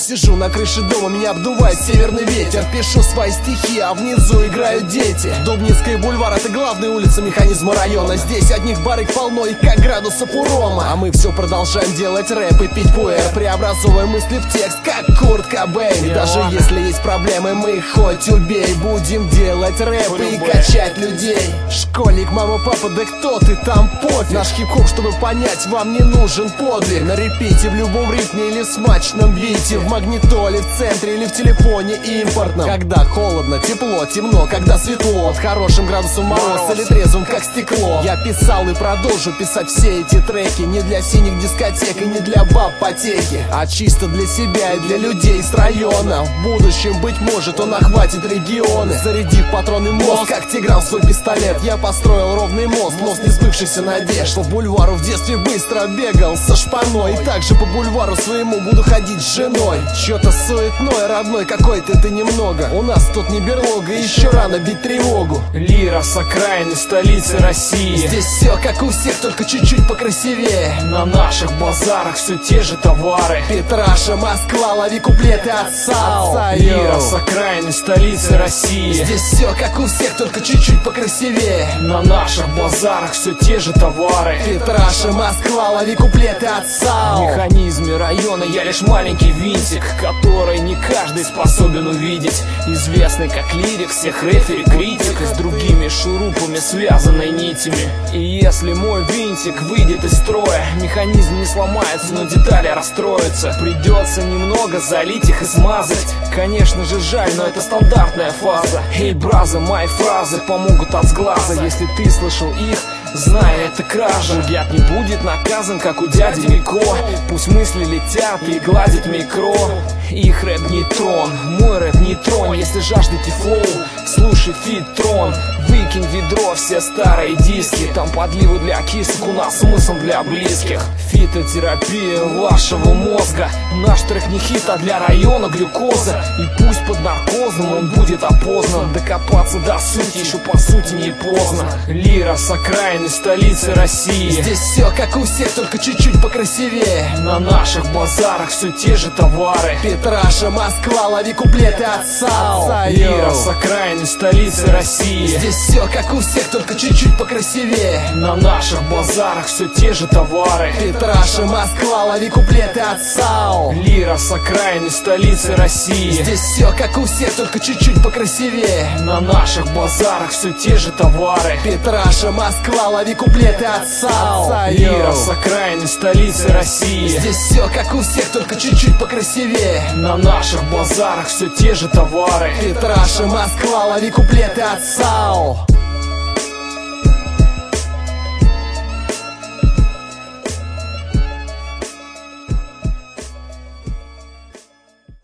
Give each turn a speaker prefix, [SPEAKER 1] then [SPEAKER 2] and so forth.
[SPEAKER 1] сижу на крыше дома, меня обдувает северный ветер. Пишу свои стихи, а внизу играют дети. Дубницкий бульвар — это главная улица механизма района. Здесь одних барыг полно и как градусов у рома. А мы все продолжаем делать рэп и пить пуэр, преобразуя мысли в текст, как Курт Кобейн. И даже если есть проблемы, мы хоть убей, будем делать рэп и качать людей. Школьник, мама, папа, да кто ты там, пофиг. Наш хип-хоп, чтобы понять, вам не нужен подвиг. На репите, в любом ритме или в смачном бите, в магнитоле, в центре или в телефоне импортном. Когда холодно, тепло, темно, когда светло, с хорошим градусом мороз или трезвым, как стекло. Я писал и продолжу писать все эти треки не для синих дискотек и не для баб потеки, а чисто для себя и для людей с района. В будущем, быть может, он охватит регионы. Зарядив патронный мозг, как Тигран свой пистолет, я построил ровный мост несбывшихся надежд. По бульвару в детстве быстро бегал со шпаной, и также по бульвару своему буду ходить с женой. Чё-то суетной, родной какой-то ты немного. У нас тут не берлога, еще рано бить тревогу.
[SPEAKER 2] Лира с окраины столицы России.
[SPEAKER 1] Здесь все как у всех, только чуть-чуть покрасивее.
[SPEAKER 2] На наших базарах все те же товары.
[SPEAKER 1] Петраша, Москва, лови куплеты отца.
[SPEAKER 2] Лира с окраины столицы России.
[SPEAKER 1] Здесь все как у всех, только чуть-чуть покрасивее.
[SPEAKER 2] На наших базарах все те же товары.
[SPEAKER 1] Петраша, Москва, лови куплеты отца.
[SPEAKER 2] В механизме района я лишь маленький винтик, который не каждый способен увидеть. Известный как лирик, всех рефери критик, с другими шурупами связанной нитями. И если мой винтик выйдет из строя, механизм не сломается, но детали расстроятся. Придется немного залить их и смазать. Конечно же жаль, но это стандартная фаза. Эй, браза, мои фразы помогут от сглаза. Если ты слышал их, знай, это кража. Плагиат не будет наказан, как у дяди Мико. Пусть мысли летят и гладит микро. Их рэп не трон, мой рэп не трон. Если жаждете флоу, слушай фит-трон. Выкинь в ведро все старые диски. Там подливы для кисок, у нас смысл для близких. Фитотерапия вашего мозга. Наш трек не хит, а для района глюкоза. И пусть под наркозом он будет опознан. Докопаться до сути еще по сути не поздно. Лира с окраины столицы России.
[SPEAKER 1] Здесь все как у всех, только чуть-чуть покрасивее.
[SPEAKER 2] На наших базарах все те же товары.
[SPEAKER 1] Петраша, Москва, лови куплеты отца.
[SPEAKER 2] Лира с окраины столицы России.
[SPEAKER 1] Здесь все как у всех, только чуть-чуть покрасивее.
[SPEAKER 2] На наших базарах все те же товары.
[SPEAKER 1] Петраша, Москва, лови куплеты отца.
[SPEAKER 2] Лира с окраины столицы России.
[SPEAKER 1] Здесь все как у всех, только чуть-чуть покрасивее.
[SPEAKER 2] На наших базарах все те же товары.
[SPEAKER 1] Петраша, Москва, лови куплеты отца.
[SPEAKER 2] Лира с окраины столицы России.
[SPEAKER 1] Здесь все как у всех, только чуть-чуть покрасивее.
[SPEAKER 2] На наших базарах все те же товары.
[SPEAKER 1] Петраша, Москва, лови куплеты отца.